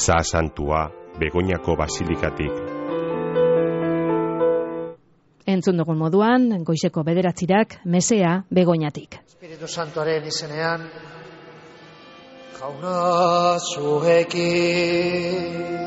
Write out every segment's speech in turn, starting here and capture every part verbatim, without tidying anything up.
Meza Santua Begoñako basilikatik. Entzun dugun moduan, goizeko bederatzirak, mesea Begoñatik. Espiritu Santuaren izenean, jauna zuekin.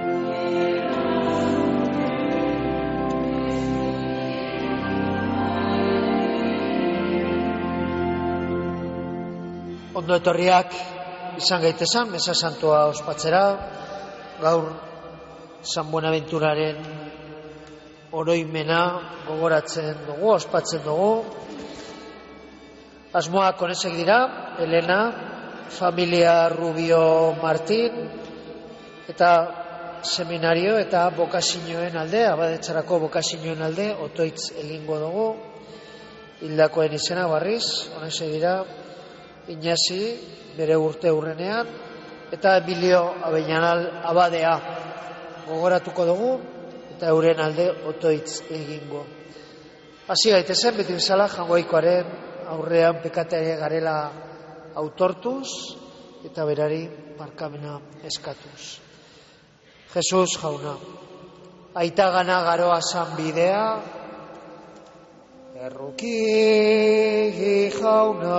Ondo etorriak izan gaitezen, Meza Santua ospatzera, gaur San Buenaventuraren oroimena gogoratzen dugu, ospatzen dugu. Asmoak honesek dira, Elena, familia Rubio Martin, eta seminario eta bokazioen alde, abadetzarako bokazioen alde, otoitz egingo dugu, hildakoen izena barriz, honesek dira, Iñasi, bere urte urrenean, eta Emilio Abeñanal abadea gogoratuko dugu, eta euren alde otoitz egingo. Hasi gaitezen, beti bezala Jangoikoaren aurrean pekatea garela autortuz, eta berari barkamena eskatuz. Jesus jauna, aitagana garoa zan bidea, erruki jauna.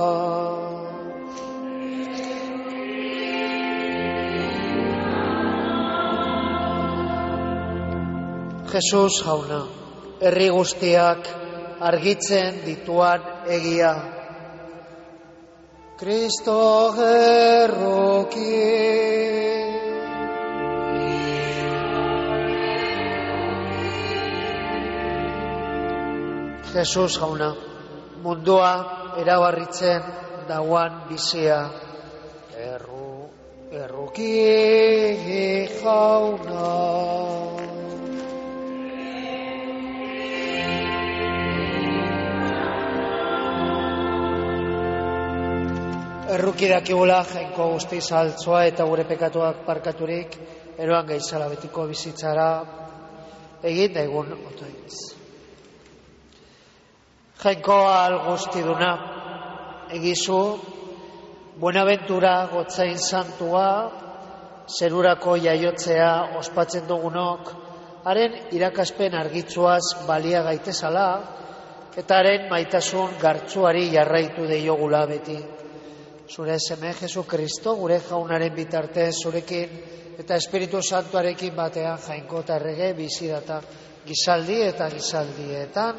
Jesus jauna, herri guztiak argitzen dituan egia. Kristo erruki. Jesus jauna, mundua erabarritzen dauan bizia. Erru, erruki jauna. Erruki dakigula jainko guztiz altzoa eta gure pekatuak parkaturik, eroan gaizala betiko bizitzara egin daigun otoitz. Jainko al guztiduna, egizu, Buenaventura gotzain santua, zerurako jaiotzea ospatzen dugunok, haren irakaspen argitzuaz balia gaitezala, eta haren maitasun gartzuari jarraitu deiogula beti. Zure seme Jesu Kristo, gure jaunaren bitartez zurekin, eta Espiritu Santuarekin batean jainko eta errege bizidata gizaldi eta gizaldietan.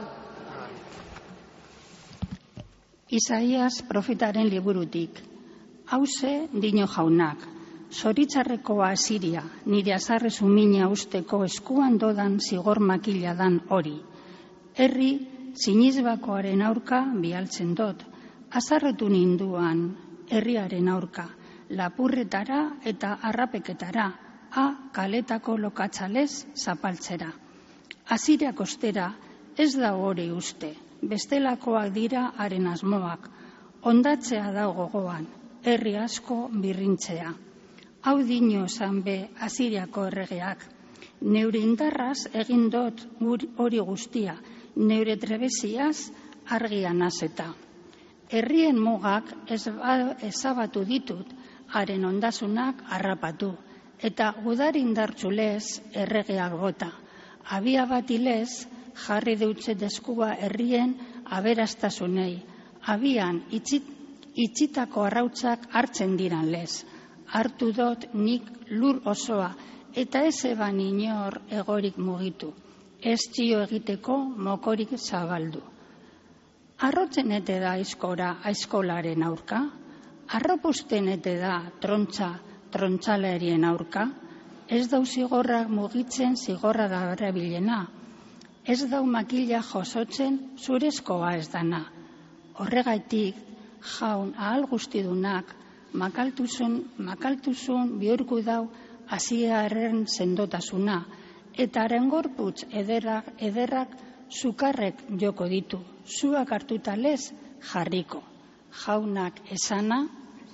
Isaias profetaren liburutik. Hauze dino jaunak, zoritzarrekoa Asiria, nire azarre zumina usteko eskuan dodan zigor makila dan hori. Herri sinizbakoaren aurka bialtzen dot, azarretu ninduan herriaren aurka, lapurretara eta arrapeketara, a kaletako lokatzalez zapaltzera. Asiria kostera ez da hori uste, bestelakoak dira haren asmoak, ondatzea da gogoan, herri asko birrintzea. Hau dino zan be Asiriako erregeak, neure indarraz egin dot hori guztia, neure trebeziaz argian azeta. Herrien mugak ezabatu ditut, haren ondasunak harrapatu, eta gudar indartzulez erregeak bota. Abia bat ilez jarri deutze deskua herrien aberastasunei, abian itxit, itxitako arrautzak hartzen diran lez. Hartu dot nik lur osoa, eta ez eban inor egorik mugitu, ez txio egiteko mokorik zabaldu. Arrotzen ete da aizkora aizkolaren aurka, arropusten ete da trontza trontzalerien aurka, ez dau zigorrak mugitzen zigorra da berabilena, ez dau makila josotzen zurezkoa ez dana. Horregaitik jaun ahal guztidunak makaltuzun, makaltuzun bihurku dau Asiaren sendotasuna, eta haren gorputz ederrak, ederrak sukarrek joko ditu, zuak hartuta lez jarriko. Jaunak esana,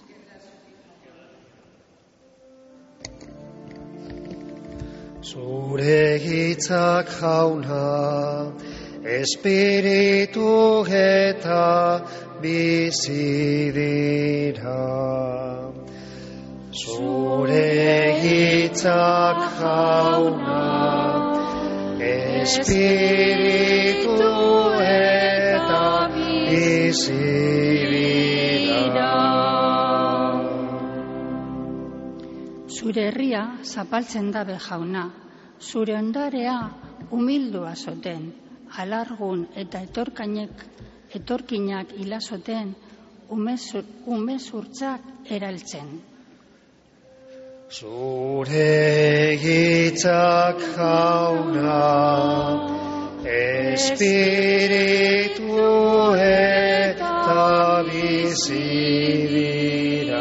zure hitzak jauna, espiritu eta bizi dira. Zure hitzak jauna, espiritu eta bizibida. Zure herria zapaltzen dabe jauna, zure ondarea humildua zoten, alargun eta etorkainek, etorkinak ilazoten, umezurtzak eraltzen. Zure hitzak jauna, espiritu eta bizibida.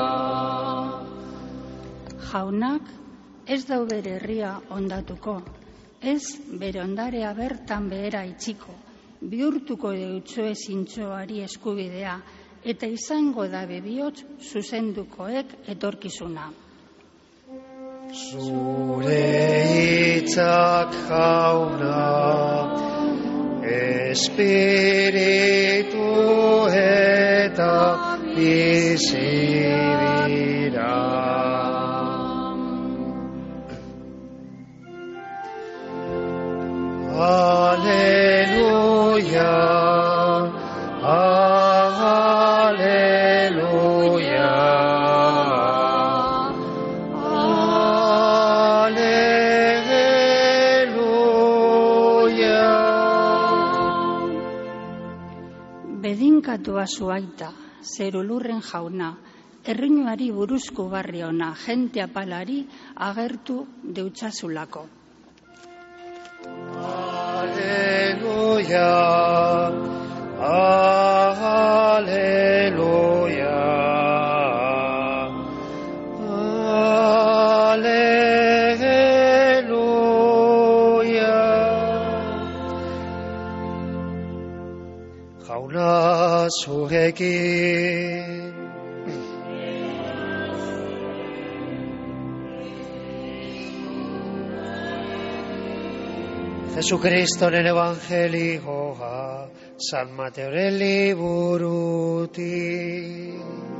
Jaunak ez dau bere herria ondatuko, ez bere ondarea bertan behera itxiko, bihurtuko deutxoe zintzoari eskubidea, eta izango da bebihotz zuzendukoek etorkizuna. Zure hitzak jauna, espiritu eta bizibida. Aleluia, aleluia, aleluia. Bedinkatua zuaita, zerulurren jauna, errinuari buruzko barri ona, jente apalari agertu deutxazulako. Aleluia, aleluia, aleluia. Jauna zurekin, Jesukristoren evangelioa, San Mateoren liburutik.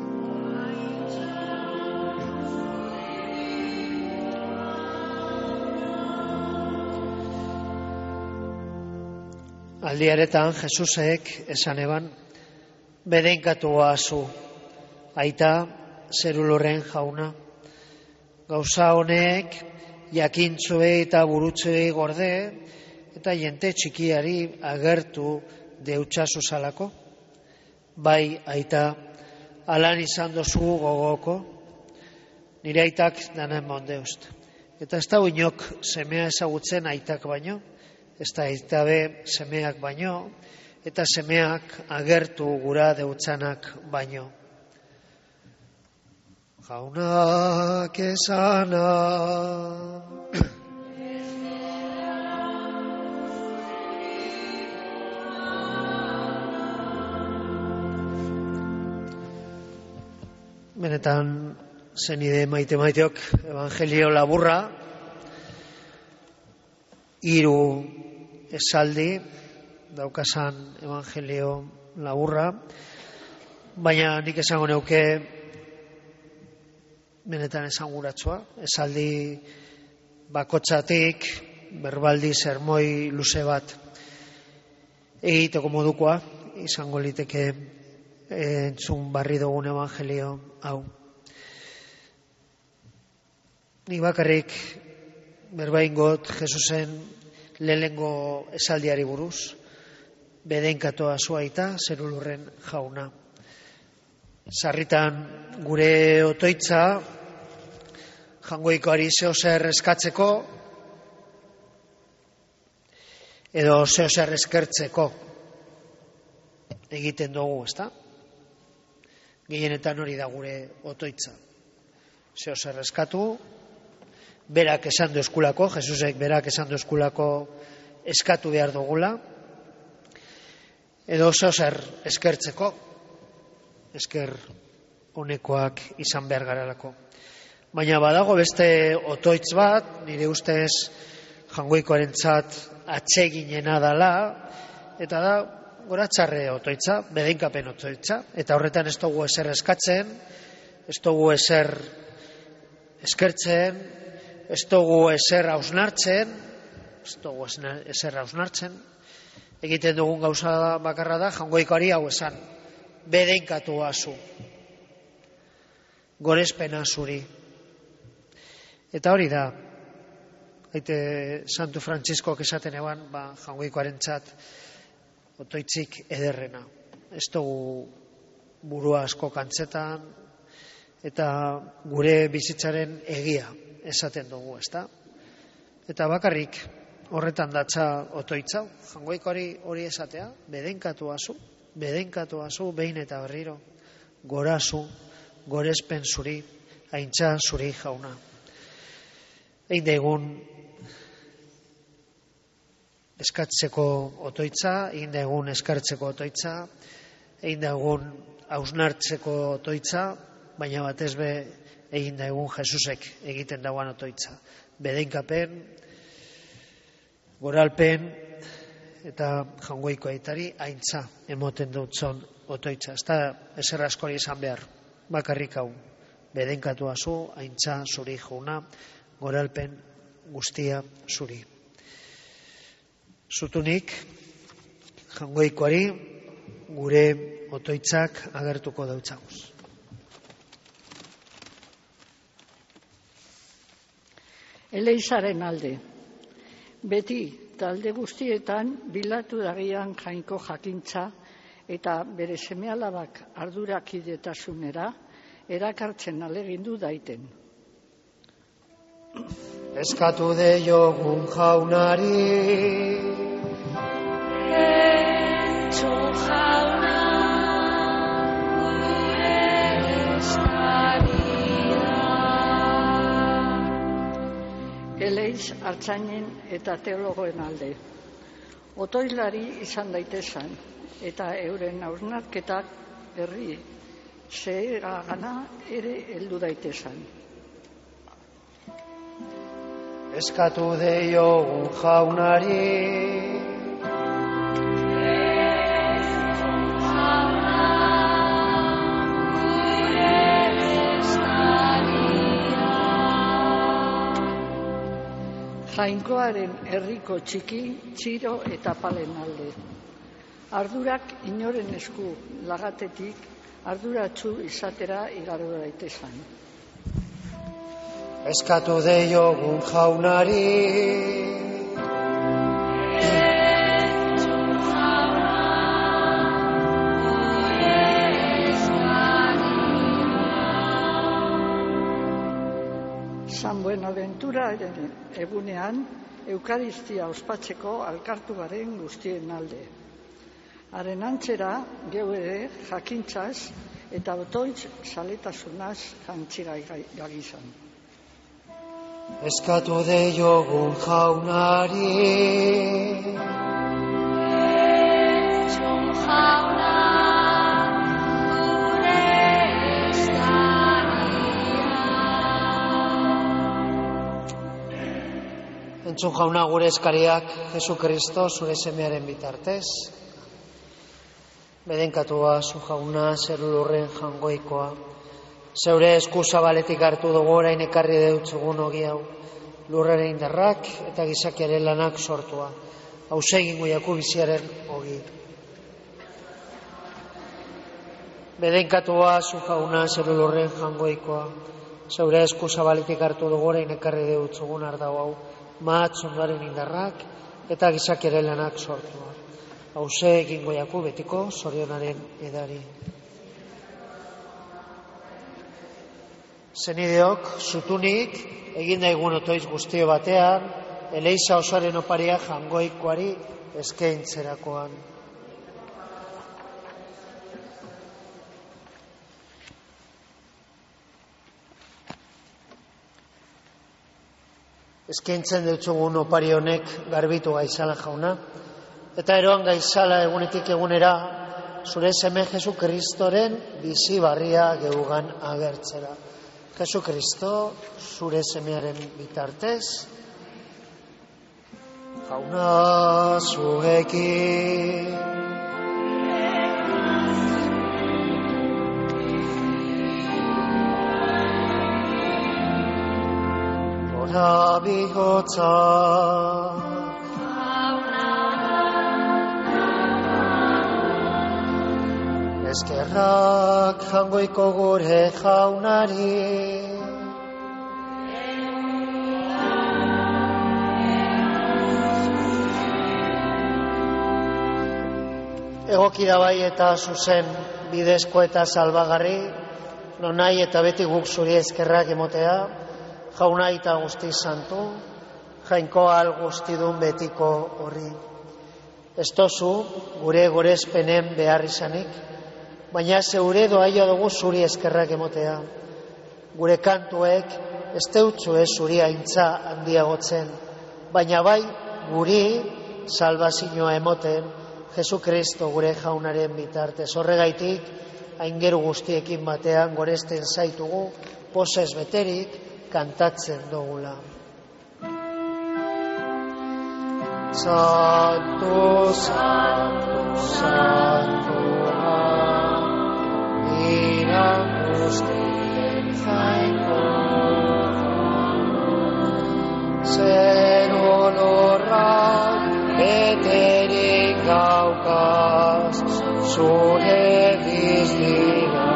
Aldiaretan Jesusek esan eban, bedenkatua zu, aita zerulurren jauna. Gauza honek jakintzuei eta burutzuei gorde, eta jente txikiari agertu deutxasu zalako. Bai, aita, alan izan dozu gogoko, nire aitak danen mondeust. Eta ez da uinok semea ezagutzen aitak baino, ez da aita be semeak baino, eta semeak agertu gura deutxanak baino. Jaunak esana, benetan zenide maite maiteok evangelio laburra, hiru esaldi daukasan evangelio laburra, baina nik esango neuke benetan esanguratsua, esaldi bakotxatik berbaldi sermoi luze bat egiteko modukoa izango liteke entzun barri dugun evangelio hau. Nik bakarrik berbaingot Jesusen lehenengo esaldiari buruz, bedenkatoa zuaita zerulurren jauna. Sarritan gure otoitza jangoikoari zeozer eskatzeko edo zeozer eskertzeko egiten dugu, ezta? Gehienetan hori da gure otoitza. Zeozer eskatu, berak esan du eskulako, Jesusek berak esan du eskulako eskatu behar dugula, edo zeozer eskertzeko, esker honekoak izan behar garalako. Baina badago beste otoitz bat, nire ustez jangoikoarentzat atseginena dala, eta da goratxarre otoitza, bedenkapen otoitza, eta horretan ez dugu ezer eskatzen, ez dugu ezer eskertzen, ez dugu ezer hausnartzen, ez dugu ezer hausnartzen, egiten dugun gauza bakarra da, Jaungoikoari hau esan, bedeinkatua zu, gorespena zuri. Eta hori da, aite Santu Frantziskok esaten eban, ba, Jaungoikoaren txat, otoitzik ederrena. Ez dugu burua asko kantzetan, eta gure bizitzaren egia esaten dugu, ezta? Eta bakarrik horretan datza otoitza, Jaungoikoari hori esatea, bedenkatua zu, bedenkatua zu, behin eta berriro, gora zu, gorespen zuri, aintza zuri jauna. Egin daigun eskatzeko otoitza, egin daigun eskartzeko otoitza, egin daigun hausnartzeko otoitza, baina batez be egin daigun Jesusek egiten dauan otoitza. Bedenkapen, goralpen eta Jaungoiko aitari aintza emoten dutzon otoitza. Ez da ezer askori esan behar, bakarrik hau, bedenkatua zu, aintza zuri jauna, goralpen guztia zuri. Zutunik, Jaungoikoari gure otoitzak agertuko dautzaguz. Eleizaren alde. Beti talde guztietan bilatu dagian Jainko jakintza eta bere seme-alabak ardurakidetasunera erakartzen alegindu daiten. Eskatu deiogun jaunari, entzun jauna, gure eskaria. Eleiz artzainen eta teologoen alde. Otoilari izan daitezan eta euren hausnarketak herri zeheragana ere heldu daitezan. Eskatu deiogun jaunari, entzun jauna, gure eskaria. Jainkoaren herriko txiki, txiro eta palen alde. Ardurak inoren esku lagatetik arduratsu izatera igaro daitezan. eskatu deiogun jaunari, entzun jauna, gure eskaria. San Buenaventuraren egunean, Eukaristia ospatzeko alkartu garen guztien alde. Haren antzera, geu ere jakintzaz eta otoitz saletasunaz jantzigai gagizan. eskatu deiogun jaunari, entzun jauna, gure eskaria. entzun jauna gure eskariak, Jesu Kristo zure semearen bitartez, bedenkatua zu jauna zeru lurren Jaungoikoa, zeure esku zabaletik hartu dugu orain ekarri deutzugun ogi hau, lurraren indarrak eta gizakiaren lanak sortua, hauze egingo jaku biziaren ogi. Bedenkatua zu jauna zeru lurren Jaungoikoa, zeure esku zabaletik hartu dugu orain ekarri deutzugun ardau hau, mahatz ondoaren indarrak eta gizakiaren lanak sortua, hauze egingo jaku betiko zorionaren edari. Zenideok, zutunik, egin daigun otoiz guztio batean, Eleiza osoaren oparia Jaungoikoari eskaintzerakoan. Eskaintzen dutzugun opari honek garbitu gaizala jauna, eta eroan gaizala egunetik egunera, zure seme Jesu Kristoren bizi barria geugan agertzera. Jesu Kristo, zure semearen bitartez, jauna zuekin. gora bihotza. Eskerrak jangoiko gure jaunari. Egokira bai eta zuzen bidezko eta salbagarri, nonai eta beti guk zuri eskerrak emotea, jauna eta guzti santu, jainko al guztidun betiko horri. Ez tozu gure gorezpenen behar izanik, baina zeure doaia dugu zuri eskerrak emotea. Gure kantuek ez deutzu ez zuri aintza handiagotzen, baina bai guri salbazioa emoten, Jesu Kristo gure jaunaren bitartez. Horregaitik, aingeru guztiekin batean goresten zaitugu, pozez beterik kantatzen dugula. Santu, santu, santua, iran guztien jainko, zer olorrak beterik gaukaz, zure bizira,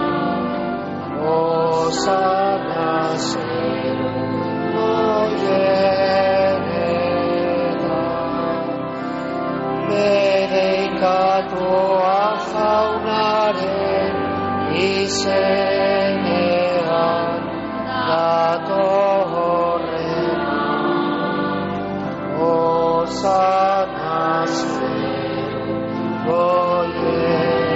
osana zer oienetan, bereikatua jaunaren izenean datorren, osana zer oienetan.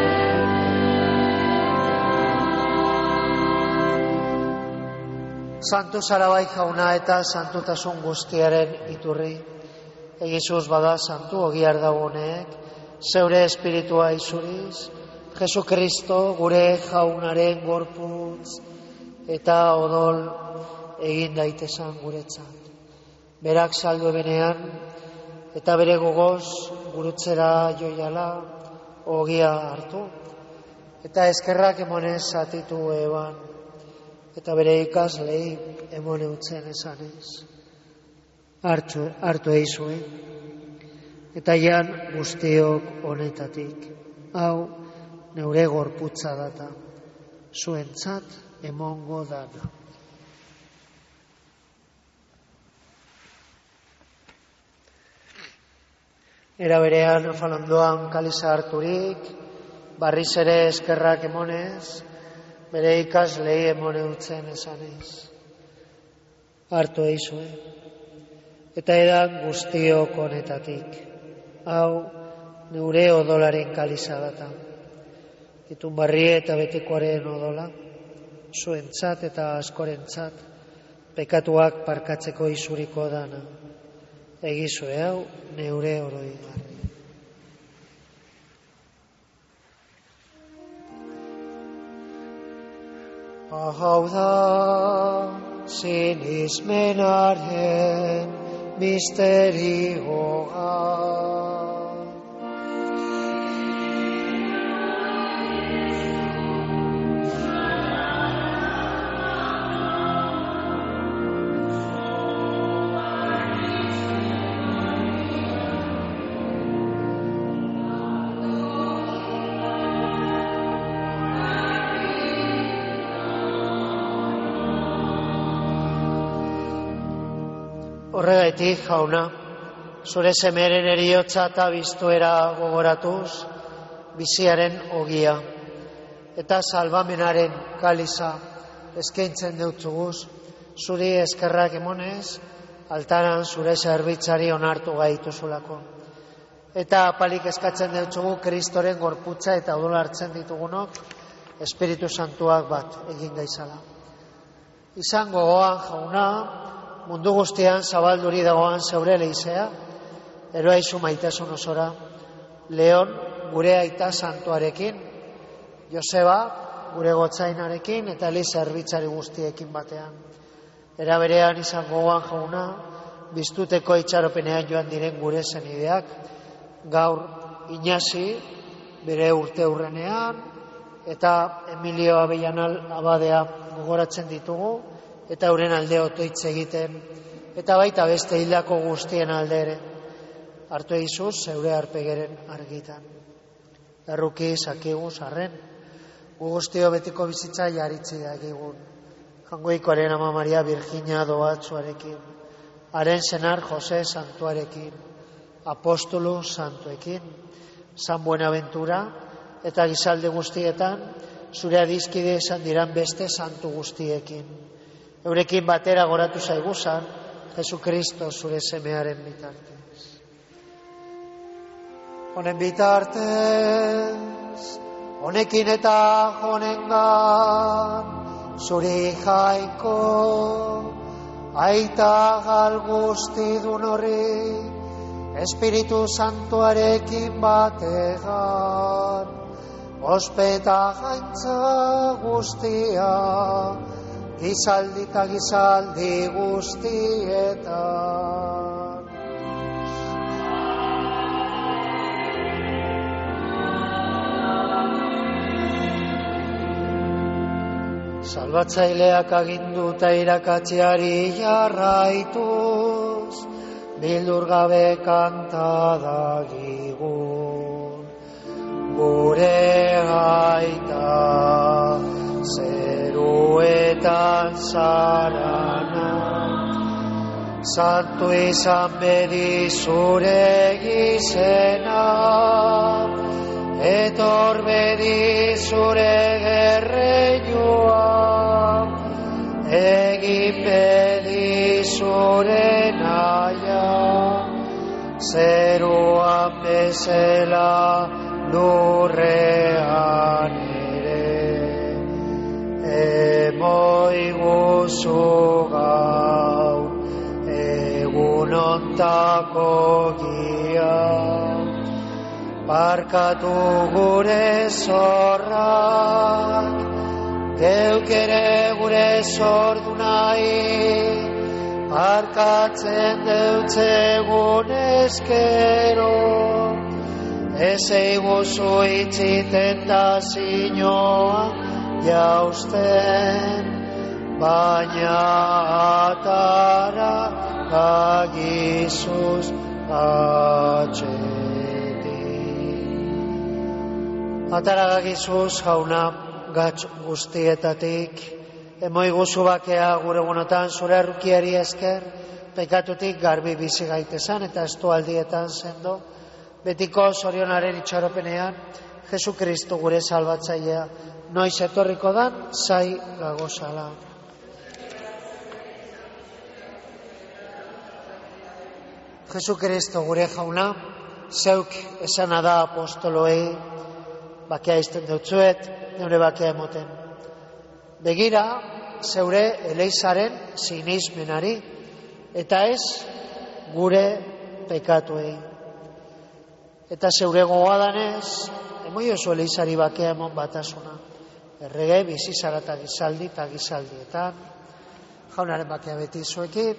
Santu zara bai jauna eta santutasun guztiaren iturri. Egizuz bada santu ogiar dagoenek, zeure espiritua izuriz, Jesu Kristo gure jaunaren gorputz eta odol egin daitezan guretzat. Berak saldu ebenean eta bere gogoz gurutzera joiala ogia hartu eta eskerrak emonez zatitu eban. Eta bere ikaslei emone utzen esanez. Hartu, hartu eizue. Eta jan guztiok honetatik. Hau, neure gorputza data. Zuentzat emongo dana. Era berean falandoan kaliza harturik, barriz ere eskerrak emonez, bere ikaslei emone utzen esanez. Hartu eizue. Eta edan guztiok honetatik. Hau, neure odolaren kaliza data. Itun barri eta betikoaren odola, zuentzat eta askorentzat, pekatuak parkatzeko izuriko dana. Egizue hau, neure oroigarri. Hau da, sinismenaren misterioa. Horregaitik, jauna, zure semeren eriotza eta biztuera gogoratuz, biziaren ogia, eta salbamenaren kaliza eskaintzen deutzuguz, zuri eskerrak emonez, altaran zure zerbitzari onartu gaituzulako. Eta apalik eskatzen deutzugu Kristoren gorputza eta odol hartzen ditugunok, Espiritu Santuak bat egin gaizala. Izan gogoan, jauna, mundu guztian zabalduri dagoan zeure leizea, eroaizu maitasun osora, Leon gure aita santuarekin, Joseba gure gotzainarekin eta Eli zerbitzari guztiekin batean. Era berean izan gogoan jauna, biztuteko itxaropenean joan diren gure zenideak, gaur Inazi bere urte hurrenean eta Emilio Avellanal abadea gogoratzen ditugu, eta euren alde otoitz egiten, eta baita beste hildako guztien alde ere, hartu egizuz zeure arpegeren argitan. Erruki zakiguz arren, gu guztio betiko bizitza jaritzi dagigun. Jangoikoaren ama Maria Virginia doatzuarekin, haren senar Jose santuarekin, apostolu santuekin, San Buenaventura eta gizalde guztietan, zure adizkide esan diran beste santu guztiekin. Eurekin batera goratu zaiguzan, Jesukristo zure semearen bitartez. Honen bitartez, honekin eta honengan, zuri jaiko, aita gal guztidun horri, Espiritu Santuarekin bategan, ospeta gaintza guztia, gizaldi eta gizaldi guztietan. Salbatzaileak aginduta irakatziari jarraituz, bildur gabe kanta dagigun. Gure aita zeruetan zarana, santu izan bedi zure gizena, etor bedi zure gerreioa, egin bedi zure naia, zeruan bezala lurrean ere, emoi guzu gaur, egun ontako gia, barkatu gure zorrak, geuk ere gure zordu nahi, barkatzen deutzegun eskero, ez eiguzu itxiten da zinoa jausten, baina atara gagizuz atxetik. Atara gagizuz jauna gatz guztietatik, emoi guzu bakea gure gunotan zure errukiari esker, pekatutik garbi bizi gaitezan eta estualdietan sendo, betiko zorionaren itxaropenean, Jesukristo gure salbatzailea, noiz etorriko dan, zai gagozala. Jesukristo gure jauna, zeuk esana da apostoloei, bakea izten deutzuet, neure bakea emoten. Begira, zeure eleizaren sinismenari, eta ez gure pekatuei. Eta zeure gogoadanez, emoi oso eleizari bakea emon batasuna. Errege, bizizara eta gizaldi eta gizaldietan, jaunaren bakea beti zuekin,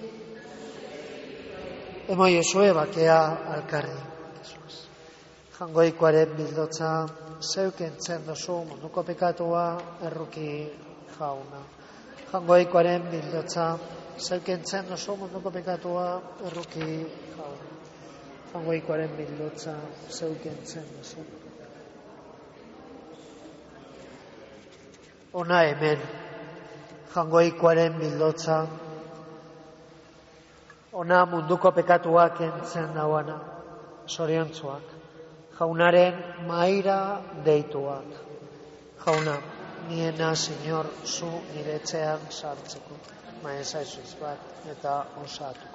emoi osue bakea alkarri. Jangoikoaren bildotza, zeukentzen dozu munduko pekatua erruki jauna. Jangoikoaren bildotza, zeukentzen dozu munduko pekatua erruki jauna. Jangoikoaren bildotza, zeukentzen dozu. Ona hemen, jangoikoaren bildotza, ona munduko pekatuak entzen dauana, zoriontzuak, jaunaren maira deituak. Jauna, niena, Señor, zu nire etxean sartzeko, maesa ezuiz bat eta osatuko.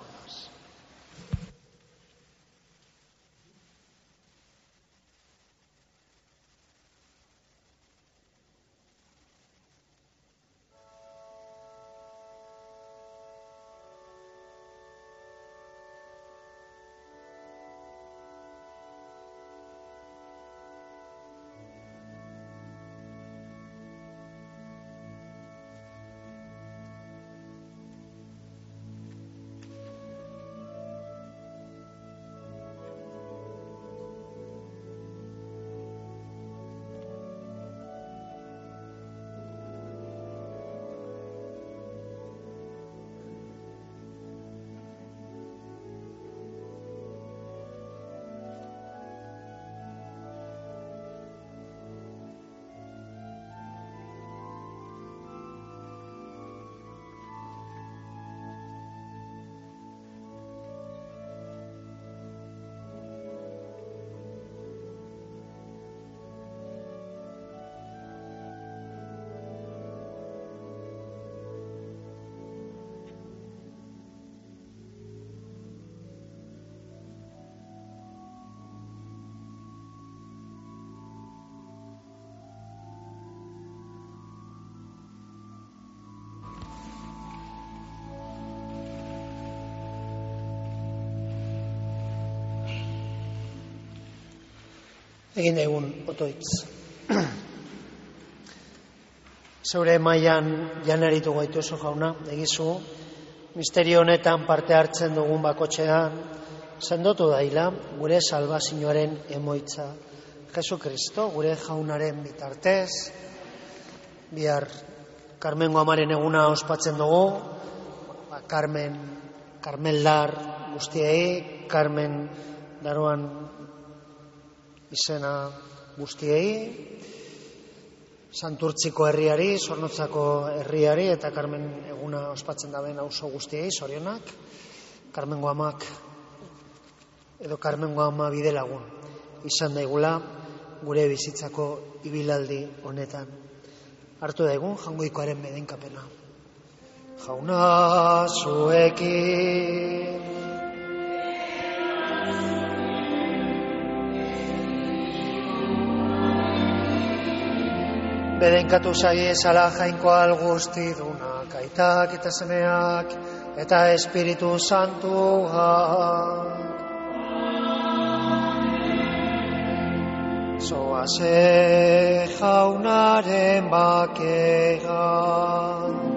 Egin egun otoitz. Zeure mailan janaritu gaituzu jauna, egizu, misterio honetan parte hartzen dugun bakotxean, sendotu daila gure salbazioaren emoitza. Jesu Kristo, gure jaunaren bitartez, bihar Karmengo amaren eguna ospatzen dugu, ba, Carmen, Karmeldar guztiei, Carmen daroan izena guztiei, Santurtziko herriari, Zornotzako herriari eta Carmen eguna ospatzen daben auzo guztiei, zorionak, Karmengo amak edo Karmengo ama bide lagun izan daigula gure bizitzako ibilaldi honetan. Hartu daigun Jangoikoaren bedenkapena. Jauna zuekin. Bedenkatu zaiezala jainkoal guztidunak, aitak eta semeak, eta Espiritu Santuak. Zoaze jaunaren bakean.